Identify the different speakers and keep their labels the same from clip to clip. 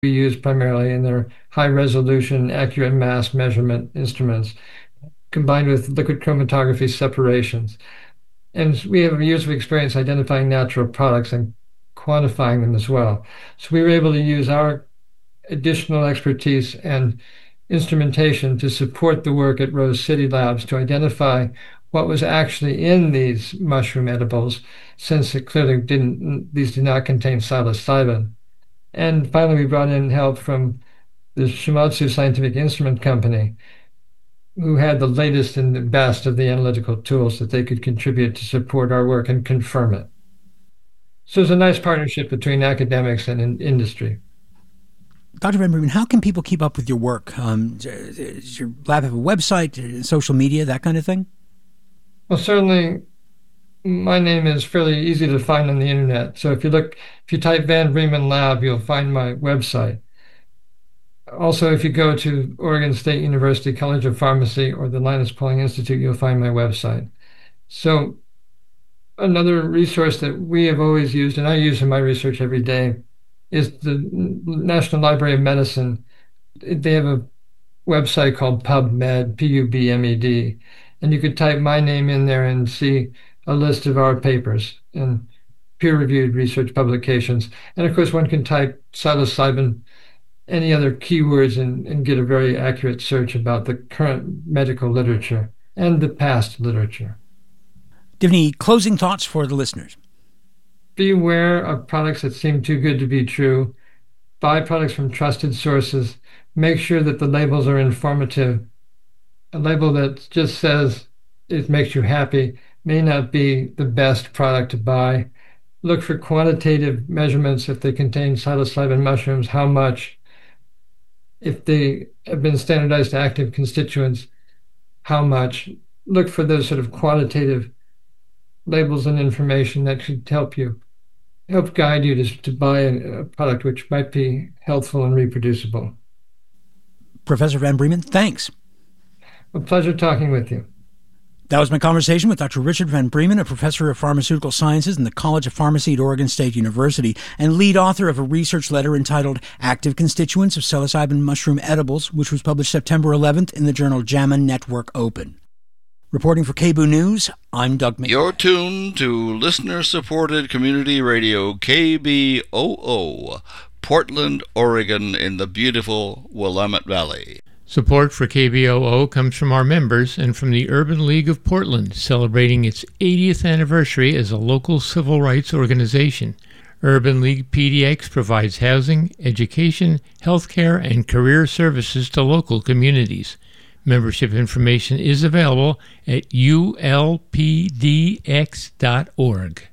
Speaker 1: we use primarily, and they're high resolution, accurate mass measurement instruments combined with liquid chromatography separations. And we have years of experience identifying natural products and quantifying them as well. So we were able to use our additional expertise and instrumentation to support the work at Rose City Labs to identify what was actually in these mushroom edibles, since it clearly these did not contain psilocybin. And finally, we brought in help from the Shimadzu Scientific Instrument Company, who had the latest and the best of the analytical tools that they could contribute to support our work and confirm it. So it's a nice partnership between academics and industry.
Speaker 2: Dr. Van Breemen, how can people keep up with your work? Does your lab have a website, social media, that kind of thing?
Speaker 1: Well, certainly my name is fairly easy to find on the internet. So if you type Van Breemen Lab, you'll find my website. Also, if you go to Oregon State University College of Pharmacy or the Linus Pauling Institute, you'll find my website. So another resource that we have always used, and I use in my research every day, is the National Library of Medicine. They have a website called PubMed, PubMed, and you could type my name in there and see a list of our papers and peer-reviewed research publications. And of course, one can type psilocybin, any other keywords, and get a very accurate search about the current medical literature and the past literature.
Speaker 2: Do you have any closing thoughts for the listeners?
Speaker 1: Beware of products that seem too good to be true. Buy products from trusted sources. Make sure that the labels are informative. A label that just says it makes you happy may not be the best product to buy. Look for quantitative measurements if they contain psilocybin mushrooms, how much. If they have been standardized active constituents, how much. Look for those sort of quantitative labels and information that should help guide you to buy a product which might be healthful and reproducible.
Speaker 2: Professor Van Breemen, thanks.
Speaker 1: A pleasure talking with you.
Speaker 2: That was my conversation with Dr. Richard Van Breemen, a professor of pharmaceutical sciences in the College of Pharmacy at Oregon State University and lead author of a research letter entitled Active Constituents of Psilocybin Mushroom Edibles, which was published September 11th in the journal JAMA Network Open. Reporting for KBOO News, I'm Doug Mayer.
Speaker 3: You're tuned to listener-supported community radio KBOO, Portland, Oregon, in the beautiful Willamette Valley.
Speaker 4: Support for KBOO comes from our members and from the Urban League of Portland, celebrating its 80th anniversary as a local civil rights organization. Urban League PDX provides housing, education, healthcare, and career services to local communities. Membership information is available at ulpdx.org.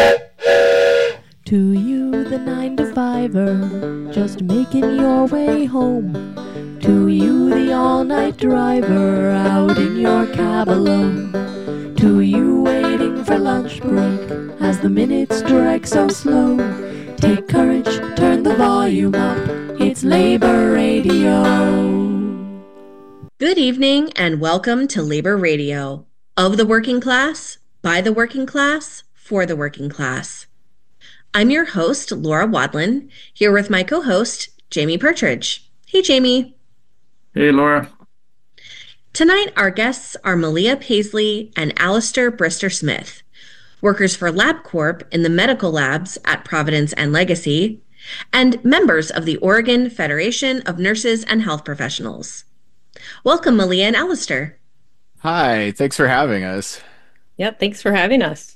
Speaker 5: To you, the 9-to-5er, just making your way home. To you, the all-night driver, out in your cab alone. To you, waiting for lunch break, as the minutes drag so slow. Take courage, turn the volume up, it's Labor Radio.
Speaker 6: Good evening and welcome to Labor Radio. Of the working class, by the working class, for the working class. I'm your host, Laura Wadlin, here with my co-host, Jamie Pertridge. Hey, Jamie.
Speaker 7: Hey, Laura.
Speaker 6: Tonight, our guests are Malia Paisley and Alistair Brister-Smith, workers for LabCorp in the medical labs at Providence and Legacy, and members of the Oregon Federation of Nurses and Health Professionals. Welcome, Malia and Alistair.
Speaker 7: Hi, thanks for having us.
Speaker 8: Yep, thanks for having us.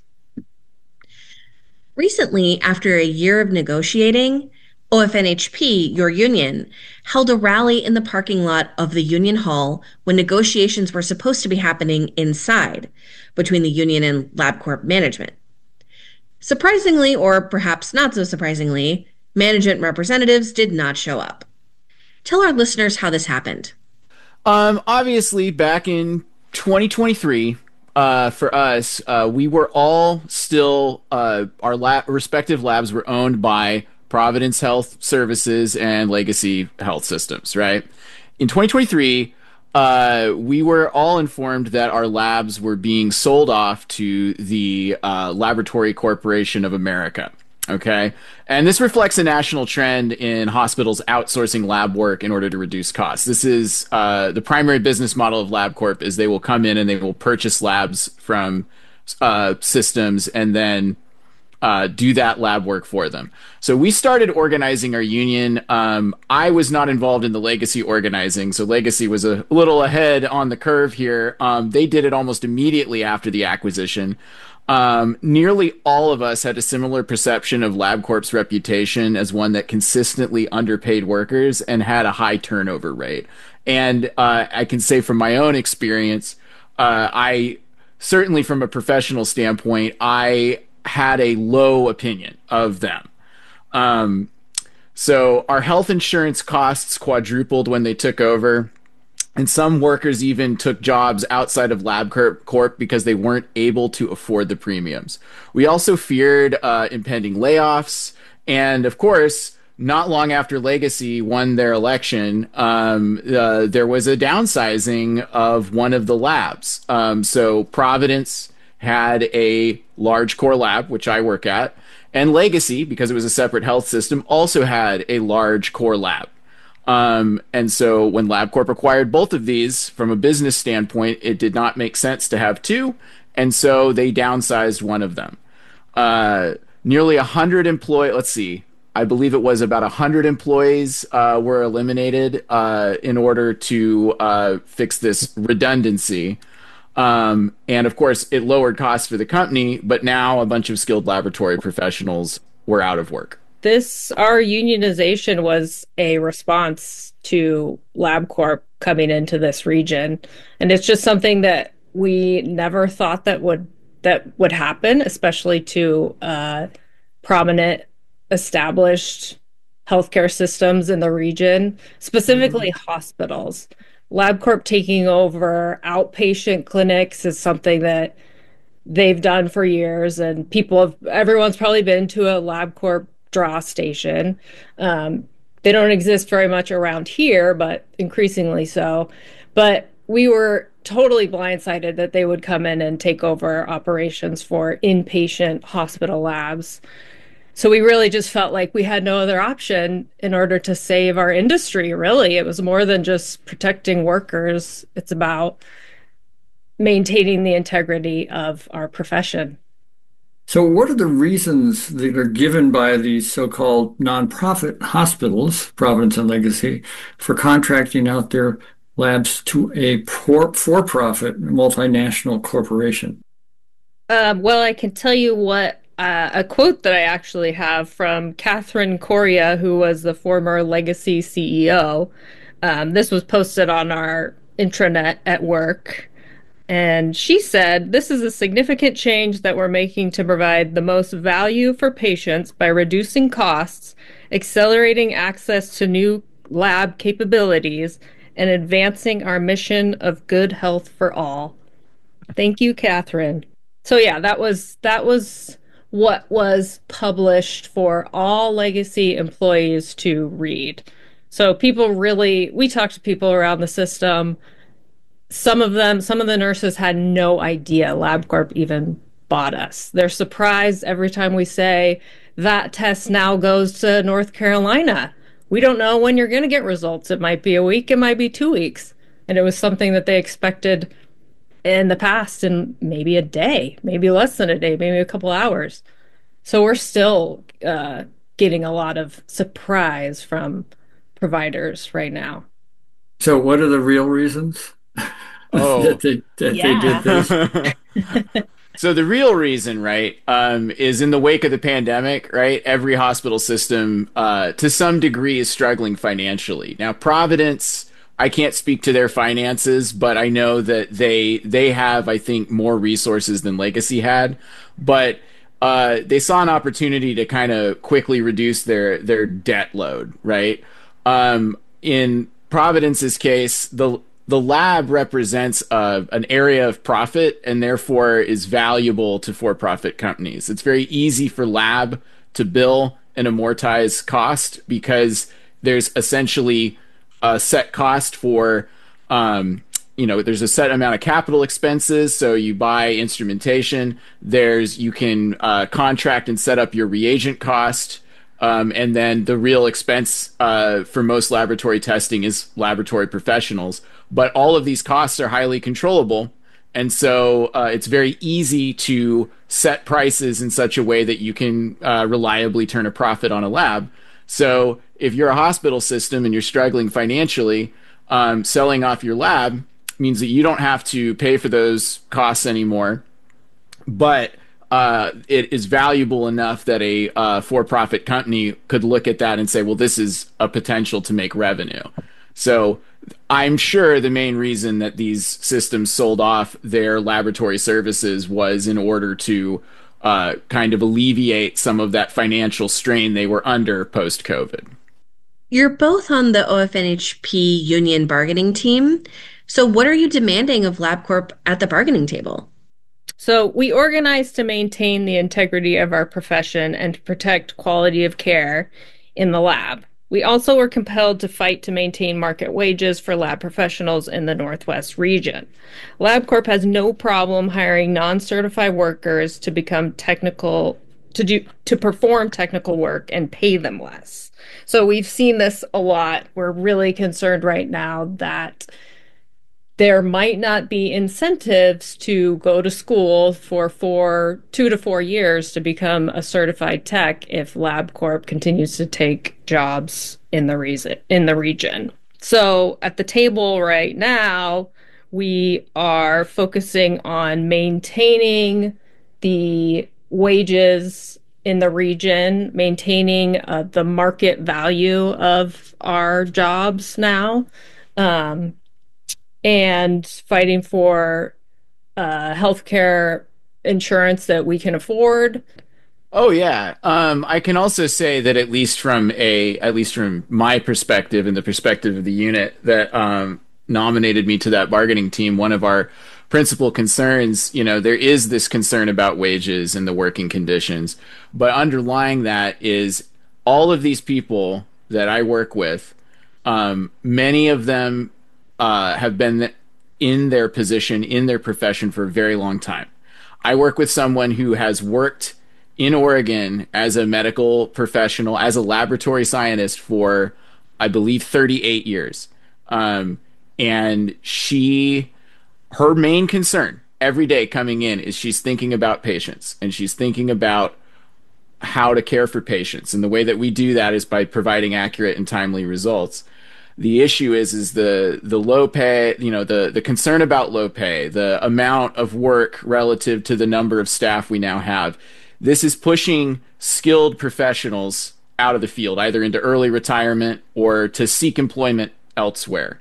Speaker 6: Recently, after a year of negotiating, OFNHP, your union, held a rally in the parking lot of the Union Hall when negotiations were supposed to be happening inside between the union and LabCorp management. Surprisingly, or perhaps not so surprisingly, management representatives did not show up. Tell our listeners how this happened.
Speaker 7: Obviously, back in 2023, for us, we were all still, our respective labs were owned by Providence Health Services and Legacy Health Systems, right? In 2023, we were all informed that our labs were being sold off to the Laboratory Corporation of America. Okay. And this reflects a national trend in hospitals outsourcing lab work in order to reduce costs. This is the primary business model of LabCorp is they will come in and they will purchase labs from systems and then do that lab work for them. So we started organizing our union. I was not involved in the Legacy organizing, so Legacy was a little ahead on the curve here. They did it almost immediately after the acquisition. Nearly all of us had a similar perception of LabCorp's reputation as one that consistently underpaid workers and had a high turnover rate. And I can say from my own experience, I certainly from a professional standpoint, I had a low opinion of them. So our health insurance costs quadrupled when they took over. And some workers even took jobs outside of LabCorp because they weren't able to afford the premiums. We also feared impending layoffs. And of course, not long after Legacy won their election, there was a downsizing of one of the labs. So Providence had a large core lab, which I work at, and Legacy, because it was a separate health system, also had a large core lab. And so when LabCorp acquired both of these, from a business standpoint, it did not make sense to have two, and so they downsized one of them. Nearly 100 employees, let's see, I believe it was about 100 employees were eliminated in order to fix this redundancy. And of course, it lowered costs for the company, but now a bunch of skilled laboratory professionals were out of work.
Speaker 8: Our unionization was a response to LabCorp coming into this region. And it's just something that we never thought that would happen, especially to prominent established healthcare systems in the region, specifically hospitals. LabCorp taking over outpatient clinics is something that they've done for years, and everyone's probably been to a LabCorp draw station. They don't exist very much around here, but increasingly so. But we were totally blindsided that they would come in and take over operations for inpatient hospital labs. So we really just felt like we had no other option in order to save our industry, really. It was more than just protecting workers. It's about maintaining the integrity of our profession.
Speaker 9: So what are the reasons that are given by these so-called nonprofit hospitals, Providence and Legacy, for contracting out their labs to a for-profit multinational corporation?
Speaker 8: Well, I can tell you what a quote that I actually have from Catherine Correa, who was the former Legacy CEO. This was posted on our intranet at work. And she said, "This is a significant change that we're making to provide the most value for patients by reducing costs, accelerating access to new lab capabilities, and advancing our mission of good health for all." Thank you, Catherine. So yeah, that was what was published for all Legacy employees to read. So we talked to people around the system. Some of the nurses had no idea LabCorp even bought us. They're surprised every time we say that test now goes to North Carolina. We don't know when you're going to get results. It might be a week, it might be 2 weeks. And it was something that they expected in the past in maybe a day, maybe less than a day, maybe a couple hours. So we're still getting a lot of surprise from providers right now.
Speaker 9: So what are the real reasons that they did this?
Speaker 7: So the real reason, right, is in the wake of the pandemic, right, every hospital system to some degree is struggling financially. Now, Providence, I can't speak to their finances, but I know that they have, I think, more resources than Legacy had. But they saw an opportunity to kind of quickly reduce their debt load, right? In Providence's case, the lab represents an area of profit and therefore is valuable to for-profit companies. It's very easy for lab to bill and amortize cost because there's essentially a set cost for there's a set amount of capital expenses. So you buy instrumentation. You can contract and set up your reagent cost. And then the real expense for most laboratory testing is laboratory professionals. But all of these costs are highly controllable. And so it's very easy to set prices in such a way that you can reliably turn a profit on a lab. So if you're a hospital system and you're struggling financially, selling off your lab means that you don't have to pay for those costs anymore. But it is valuable enough that a for-profit company could look at that and say, well, this is a potential to make revenue. So I'm sure the main reason that these systems sold off their laboratory services was in order to kind of alleviate some of that financial strain they were under post-COVID.
Speaker 6: You're both on the OFNHP union bargaining team. So what are you demanding of LabCorp at the bargaining table?
Speaker 8: So we organize to maintain the integrity of our profession and to protect quality of care in the lab. We also were compelled to fight to maintain market wages for lab professionals in the Northwest region. LabCorp has no problem hiring non-certified workers to perform technical work and pay them less. So we've seen this a lot. We're really concerned right now that there might not be incentives to go to school for 2 to 4 years to become a certified tech if LabCorp continues to take jobs in the region. So at the table right now, we are focusing on maintaining the wages in the region, maintaining the market value of our jobs now, and fighting for healthcare insurance that we can afford.
Speaker 7: Oh yeah. I can also say that at least from my perspective and the perspective of the unit that nominated me to that bargaining team, one of our principal concerns, there is this concern about wages and the working conditions, but underlying that is all of these people that I work with, many of them have been in their position, in their profession for a very long time. I work with someone who has worked in Oregon as a medical professional, as a laboratory scientist for, I believe, 38 years. And her main concern every day coming in is she's thinking about patients and she's thinking about how to care for patients. And the way that we do that is by providing accurate and timely results. The issue is the low pay, the concern about low pay, the amount of work relative to the number of staff we now have. This is pushing skilled professionals out of the field, either into early retirement or to seek employment elsewhere.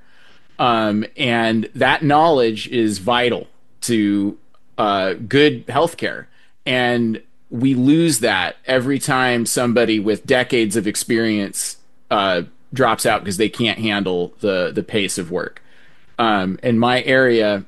Speaker 7: And that knowledge is vital to good healthcare. And we lose that every time somebody with decades of experience drops out because they can't handle the pace of work. In my area,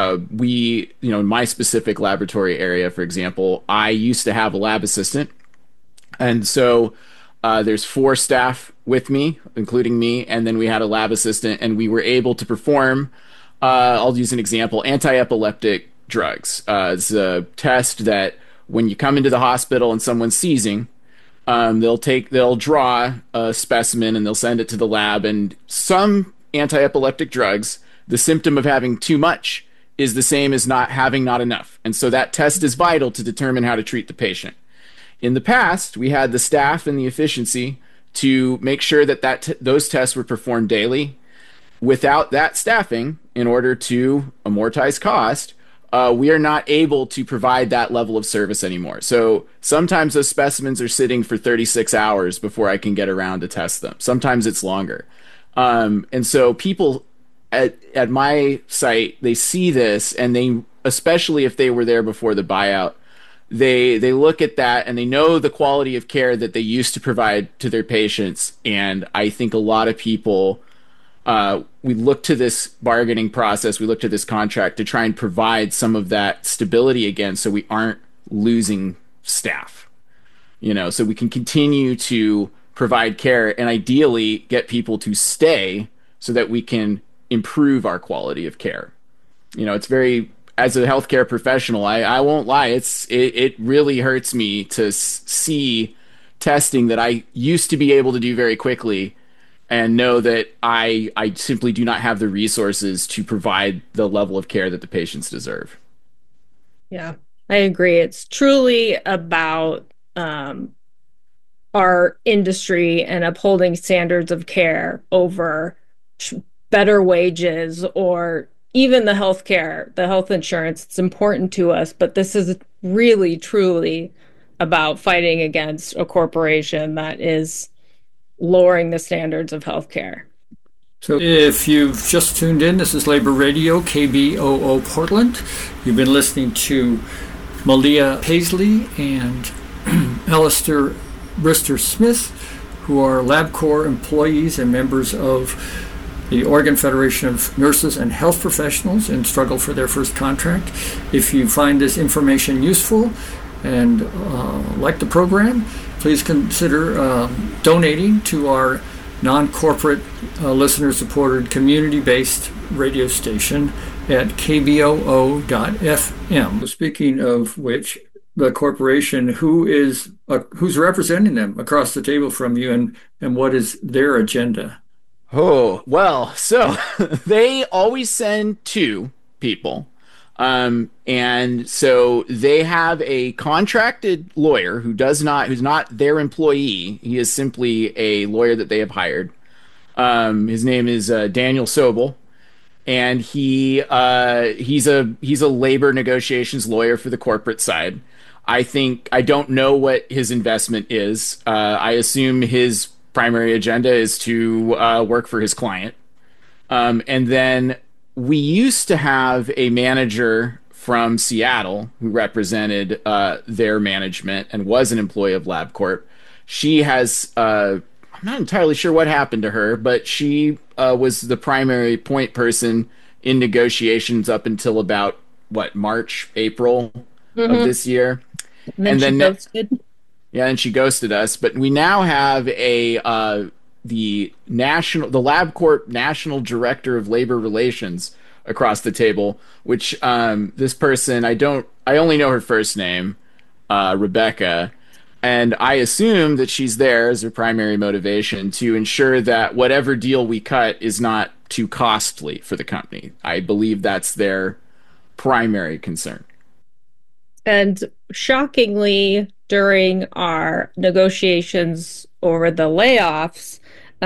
Speaker 7: in my specific laboratory area, for example, I used to have a lab assistant. And so there's 4 staff with me, including me, and then we had a lab assistant, and we were able to perform, I'll use an example, anti-epileptic drugs. It's a test that when you come into the hospital and someone's seizing, they'll draw a specimen and they'll send it to the lab, and some anti-epileptic drugs, the symptom of having too much is the same as not enough. And so that test is vital to determine how to treat the patient. In the past, we had the staff and the efficiency to make sure that those tests were performed daily. Without that staffing, in order to amortize cost, we are not able to provide that level of service anymore. So sometimes those specimens are sitting for 36 hours before I can get around to test them. Sometimes it's longer. And so people at my site, they see this, and they, especially if they were there before the buyout, they look at that and they know the quality of care that they used to provide to their patients. And I think a lot of people, we look to this bargaining process, we look to this contract to try and provide some of that stability again, so we aren't losing staff, so we can continue to provide care and ideally get people to stay so that we can improve our quality of care. It's very, as a healthcare professional, I won't lie, it really hurts me to see testing that I used to be able to do very quickly and know that I simply do not have the resources to provide the level of care that the patients deserve.
Speaker 8: Yeah, I agree. It's truly about our industry and upholding standards of care over better wages or even the healthcare, the health insurance. It's important to us, but this is really, truly about fighting against a corporation that is lowering the standards of healthcare.
Speaker 9: So if you've just tuned in, this is Labor Radio, KBOO Portland. You've been listening to Malia Paisley and Alistair Brister Smith, who are LabCorp employees and members of the Oregon Federation of Nurses and Health Professionals in struggle for their first contract. If you find this information useful and like the program, please consider donating to our non-corporate, listener-supported, community-based radio station at kboo.fm. Speaking of which, the corporation, who's representing them across the table from you, and what is their agenda?
Speaker 7: Oh, well, so they always send two people. And so they have a contracted lawyer who's not their employee. He is simply a lawyer that they have hired. His name is Daniel Sobel, and he's a labor negotiations lawyer for the corporate side. I don't know what his investment is. I assume his primary agenda is to work for his client. And then we used to have a manager from Seattle who represented their management and was an employee of LabCorp. She has, I'm not entirely sure what happened to her, but she was the primary point person in negotiations up until about, March, April of this year.
Speaker 8: And then she ghosted.
Speaker 7: Yeah, and she ghosted us. But we now have the LabCorp National Director of Labor Relations across the table, which this person, I only know her first name, Rebecca, and I assume that she's there as her primary motivation to ensure that whatever deal we cut is not too costly for the company. I believe that's their primary concern.
Speaker 8: And shockingly, during our negotiations over the layoffs,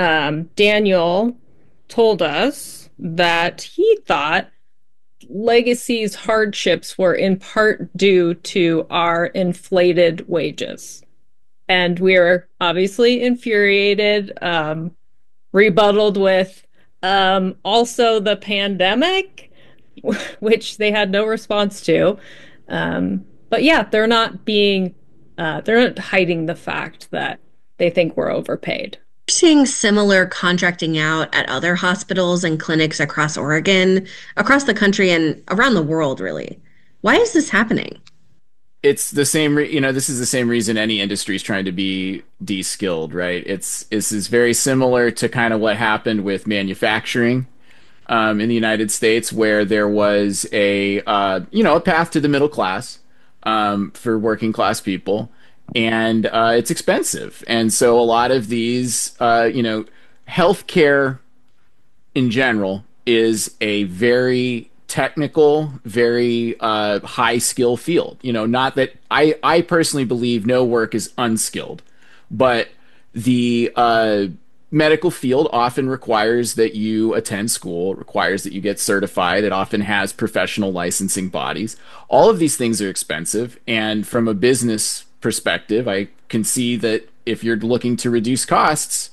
Speaker 8: Daniel told us that he thought Legacy's hardships were in part due to our inflated wages. And we're obviously infuriated, rebutted with also the pandemic, which they had no response to. But yeah, they're not hiding the fact that they think we're overpaid.
Speaker 6: Seeing similar contracting out at other hospitals and clinics across Oregon, across the country, and around the world, really. Why is this happening?
Speaker 7: It's the same, this is the same reason any industry is trying to be de-skilled, right? This is very similar to kind of what happened with manufacturing in the United States, where there was a path to the middle class for working class people. And it's expensive. And so a lot of these, healthcare in general is a very technical, very high skill field. Not that I personally believe no work is unskilled, but the medical field often requires that you attend school, requires that you get certified. It often has professional licensing bodies. All of these things are expensive. And from a business perspective, I can see that if you're looking to reduce costs,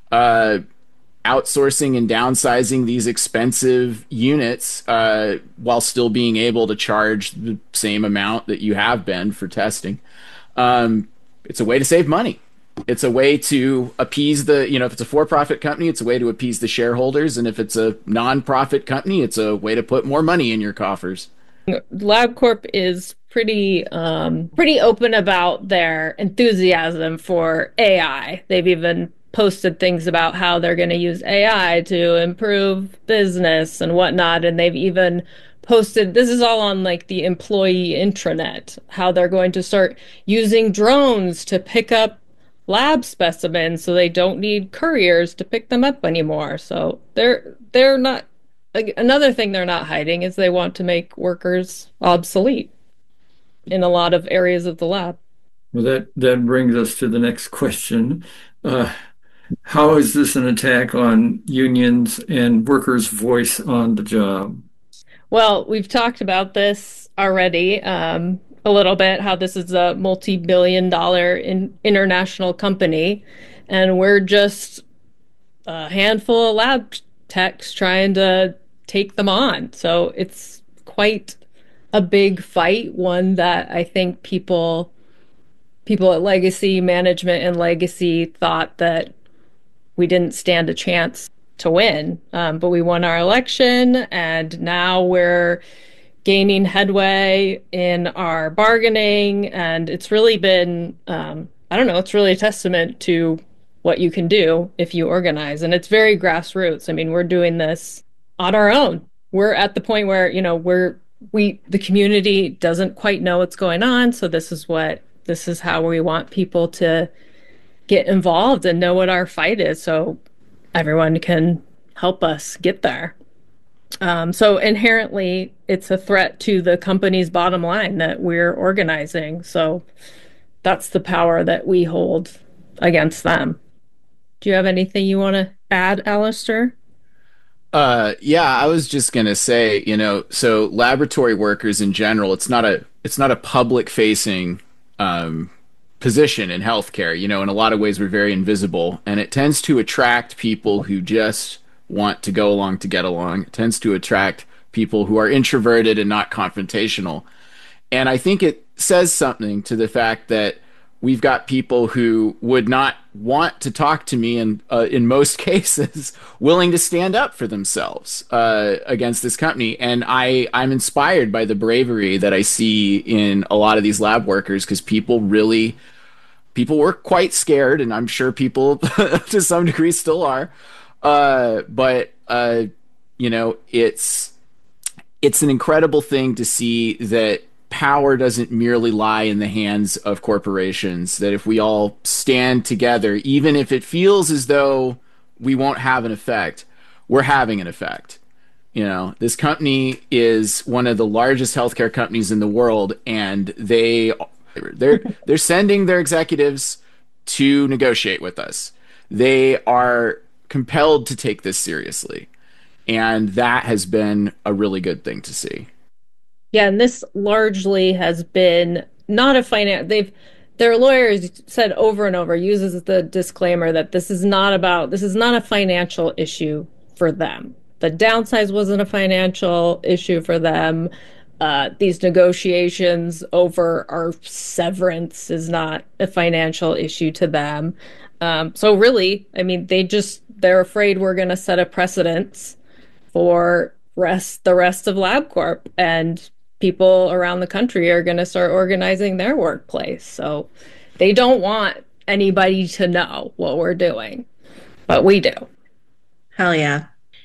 Speaker 7: outsourcing and downsizing these expensive units while still being able to charge the same amount that you have been for testing, it's a way to save money. It's a way to appease if it's a for-profit company, it's a way to appease the shareholders. And if it's a non-profit company, it's a way to put more money in your coffers.
Speaker 8: LabCorp is pretty open about their enthusiasm for AI. They've even posted things about how they're going to use AI to improve business and whatnot. And they've even posted, this is all on like the employee intranet, how they're going to start using drones to pick up lab specimens so they don't need couriers to pick them up anymore. So they're not, another thing they're not hiding is they want to make workers obsolete in a lot of areas of the lab.
Speaker 9: Well, that brings us to the next question. How is this an attack on unions and workers' voice on the job?
Speaker 8: Well, we've talked about this already a little bit, how this is a multi-billion-dollar international company, and we're just a handful of lab techs trying to take them on. So it's quite a big fight, one that I think people at Legacy Management and Legacy thought that we didn't stand a chance to win. But we won our election, and now we're gaining headway in our bargaining. And it's really been, it's really a testament to what you can do if you organize. And it's very grassroots. I mean, we're doing this on our own. We're at the point where, the community doesn't quite know what's going on. So this is how we want people to get involved and know what our fight is, so everyone can help us get there. So inherently, it's a threat to the company's bottom line that we're organizing. So that's the power that we hold against them. Do you have anything you want to add, Alistair?
Speaker 7: Yeah, I was just gonna say, so laboratory workers in general, it's not a public facing position in healthcare. In a lot of ways, we're very invisible, and it tends to attract people who just want to go along to get along. It tends to attract people who are introverted and not confrontational. And I think it says something to the fact that we've got people who would not want to talk to me, and in most cases, willing to stand up for themselves against this company. And I'm inspired by the bravery that I see in a lot of these lab workers, because people were quite scared, and I'm sure people to some degree still are. But it's an incredible thing to see that power doesn't merely lie in the hands of corporations, that if we all stand together, even if it feels as though we won't have an effect, we're having an effect. This company is one of the largest healthcare companies in the world, and they're sending their executives to negotiate with us. They are compelled to take this seriously, and that has been a really good thing to see.
Speaker 8: Yeah, and this largely has been not a their lawyers said over and over, uses the disclaimer that this is not a financial issue for them. The downsize wasn't a financial issue for them. These negotiations over our severance is not a financial issue to them. So really, I mean, they're afraid we're going to set a precedence for the rest of LabCorp, and people around the country are going to start organizing their workplace. So they don't want anybody to know what we're doing, but we do.
Speaker 6: Hell yeah.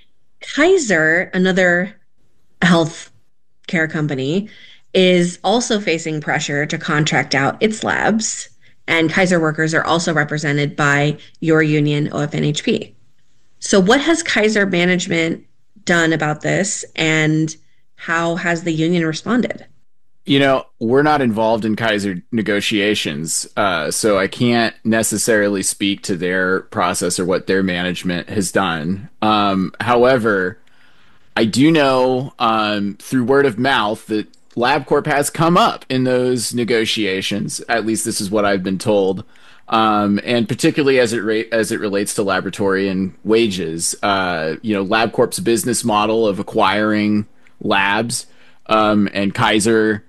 Speaker 6: Kaiser, another health care company, is also facing pressure to contract out its labs, and Kaiser workers are also represented by your union, OFNHP. So what has Kaiser management done about this, and how has the union responded?
Speaker 7: We're not involved in Kaiser negotiations, so I can't necessarily speak to their process or what their management has done. However, I do know through word of mouth that LabCorp has come up in those negotiations. At least this is what I've been told. And particularly as it relates to laboratory and wages, LabCorp's business model of acquiring labs, and Kaiser,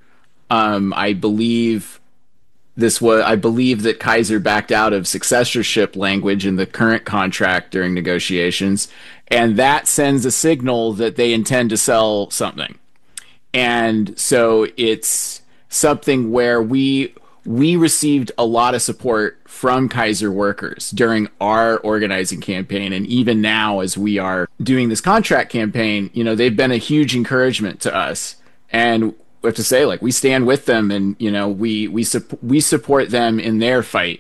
Speaker 7: I believe that Kaiser backed out of successorship language in the current contract during negotiations, and that sends a signal that they intend to sell something. And so it's something where we we received a lot of support from Kaiser workers during our organizing campaign. And even now, as we are doing this contract campaign, they've been a huge encouragement to us. And we have to say, like, we stand with them, and, we support them in their fight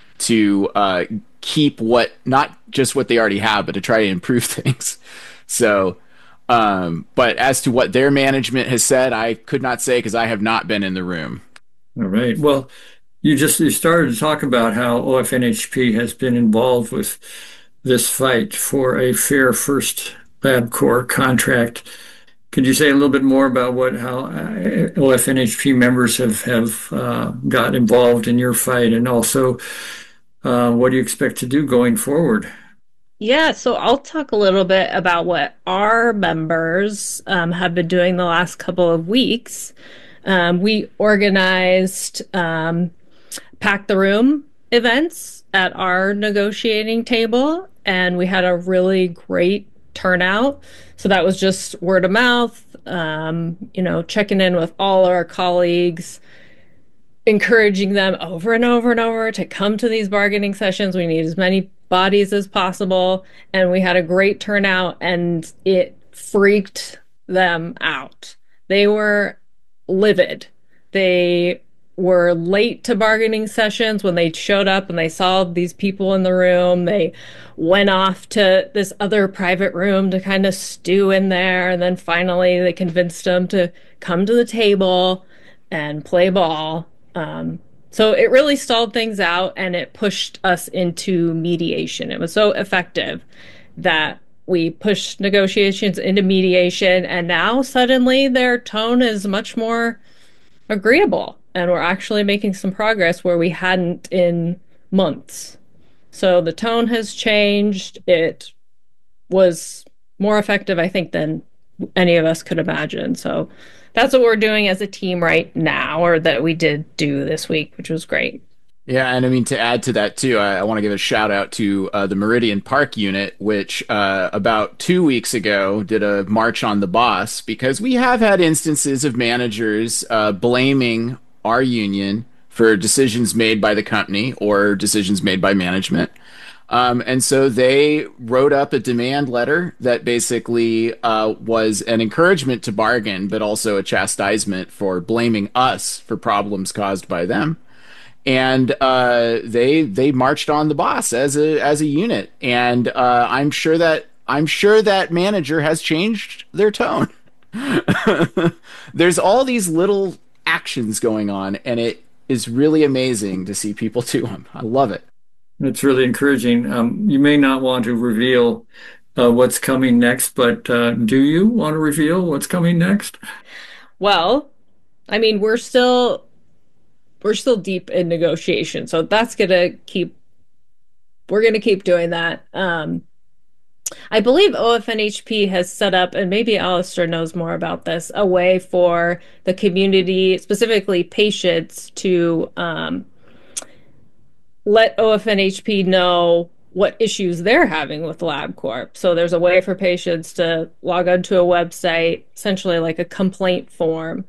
Speaker 7: to keep not just what they already have, but to try to improve things. So, but as to what their management has said, I could not say, because I have not been in the room.
Speaker 9: All right. Well, you started to talk about how OFNHP has been involved with this fight for a fair first LabCorp contract. Could you say a little bit more about how OFNHP members have got involved in your fight, and also what do you expect to do going forward?
Speaker 8: Yeah, so I'll talk a little bit about what our members have been doing the last couple of weeks. We organized Pack the Room events at our negotiating table, and we had a really great turnout. So that was just word of mouth, checking in with all our colleagues, encouraging them over and over and over to come to these bargaining sessions. We need as many bodies as possible. And we had a great turnout, and it freaked them out. They were livid. They were late to bargaining sessions. When they showed up and they saw these people in the room, they went off to this other private room to kind of stew in there. And then finally they convinced them to come to the table and play ball. So it really stalled things out, and it pushed us into mediation. It was so effective that we pushed negotiations into mediation, and now suddenly their tone is much more agreeable, and we're actually making some progress where we hadn't in months. So the tone has changed. It was more effective, I think, than any of us could imagine. So that's what we're doing as a team right now, or that we did do this week, which was great.
Speaker 7: Yeah, and I mean, to add to that too, I want to give a shout out to the Meridian Park unit, which about 2 weeks ago did a march on the boss, because we have had instances of managers blaming our union for decisions made by the company or decisions made by management. And so they wrote up a demand letter that basically was an encouragement to bargain, but also a chastisement for blaming us for problems caused by them. And they marched on the boss as a unit, and I'm sure that manager has changed their tone. There's all these little actions going on, and it is really amazing to see people do them. I love it.
Speaker 9: It's really encouraging. You may not want to reveal what's coming next, but do you want to reveal what's coming next?
Speaker 8: Well, I mean, we're still deep in negotiation, so we're gonna keep doing that. I believe OFNHP has set up, and maybe Alistair knows more about this, a way for the community, specifically patients, to let OFNHP know what issues they're having with LabCorp. So there's a way for patients to log onto a website, essentially like a complaint form.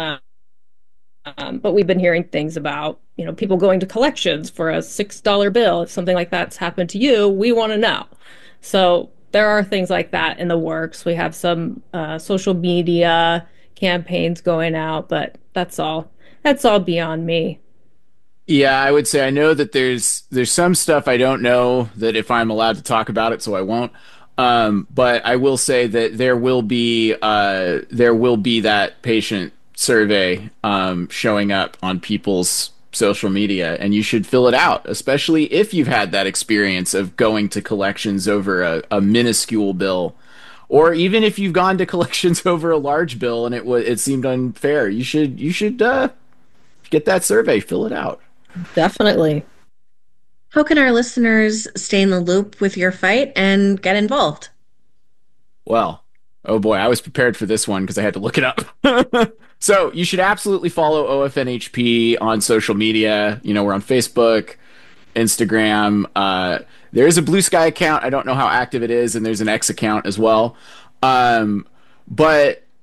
Speaker 8: But we've been hearing things about, people going to collections for a $6 bill. If something like that's happened to you, we want to know. So there are things like that in the works. We have some social media campaigns going out, but that's all beyond me.
Speaker 7: Yeah, I would say I know that there's some stuff I don't know that if I'm allowed to talk about it, so I won't. But I will say that there will be that patient survey showing up on people's social media, and you should fill it out, especially if you've had that experience of going to collections over a minuscule bill, or even if you've gone to collections over a large bill and it seemed unfair. You should get that survey, fill it out.
Speaker 8: Definitely.
Speaker 6: How can our listeners stay in the loop with your fight and get involved?
Speaker 7: Well, oh boy, I was prepared for this one because I had to look it up. So you should absolutely follow OFNHP on social media. We're on Facebook, Instagram. There's a Blue Sky account. I don't know how active it is, and there's an X account as well. But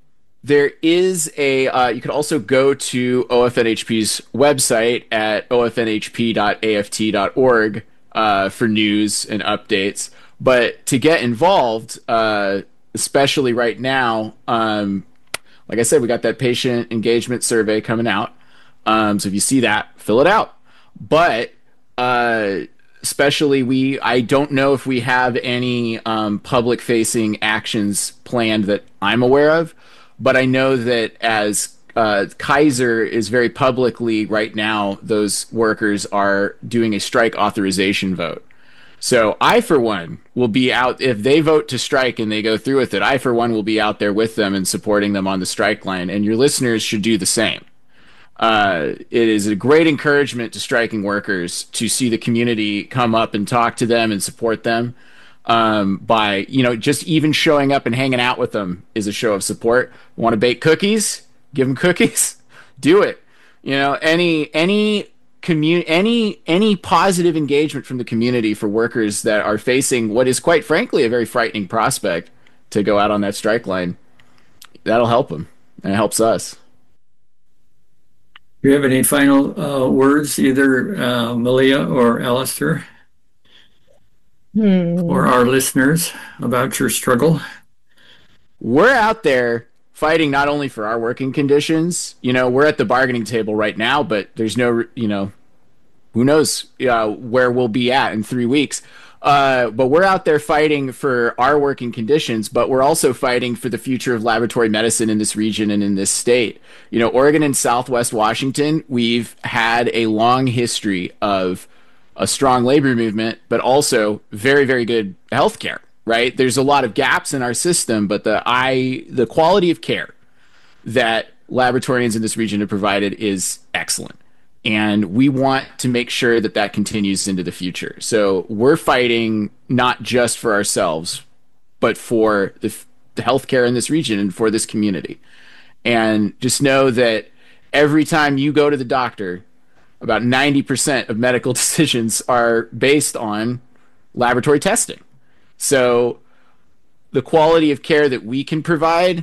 Speaker 7: there is a, you could also go to OFNHP's website at ofnhp.aft.org for news and updates. But to get involved, especially right now, like I said, we got that patient engagement survey coming out. So if you see that, fill it out. But especially I don't know if we have any public-facing actions planned that I'm aware of, but I know that as Kaiser is very publicly right now, those workers are doing a strike authorization vote. So I, for one, will be out, if they vote to strike and they go through with it, I, for one, will be out there with them and supporting them on the strike line, and your listeners should do the same. It is a great encouragement to striking workers to see the community come up and talk to them and support them. By, just even showing up and hanging out with them is a show of support. Want to bake cookies? Give them cookies. Do it. Any positive engagement from the community for workers that are facing what is quite frankly a very frightening prospect to go out on that strike line, that'll help them, and it helps us.
Speaker 9: Do you have any final words, either Malia or Alistair, for our listeners about your struggle?
Speaker 7: We're out there fighting not only for our working conditions. We're at the bargaining table right now, but there's no, who knows where we'll be at in 3 weeks. But we're out there fighting for our working conditions, but we're also fighting for the future of laboratory medicine in this region and in this state. Oregon and Southwest Washington, we've had a long history of a strong labor movement, but also very, very good healthcare, right? There's a lot of gaps in our system, but the quality of care that laboratorians in this region have provided is excellent. And we want to make sure that that continues into the future. So we're fighting not just for ourselves, but for the healthcare in this region and for this community. And just know that every time you go to the doctor, about 90% of medical decisions are based on laboratory testing. So the quality of care that we can provide